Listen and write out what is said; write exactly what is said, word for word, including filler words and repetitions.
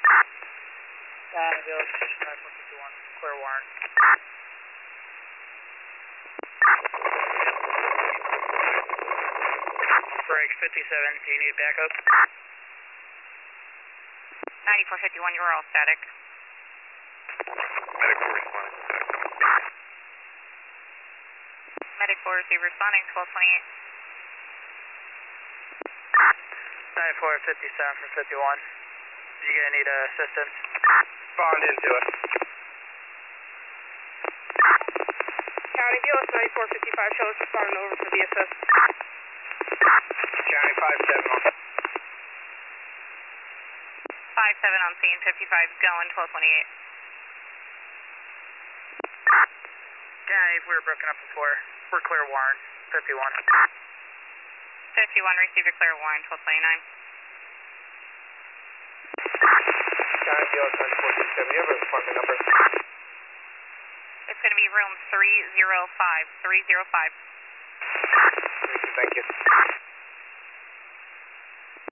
Uh, Village five four five one, clear Warren. Break fifty-seven, do you need backup? ninety-four fifty-one, you are all static. Medical responding. Medic four receive responding, twelve twenty-eight. ninety-four fifty-seven for fifty-one. You gonna need uh, assistance? Respond into it. County V L S ninety-four fifty-five, show us responding over for V S S. County five seven on. five seven on scene, fifty-five going, twelve twenty-eight. County, we were broken up before. We're clear Warren, fifty-one. fifty-one, receive your clear Warren, twelve twenty-nine. County V L S ninety-four fifty-seven, you have an apartment number? It's going to be room three oh five, three oh five. Thank you.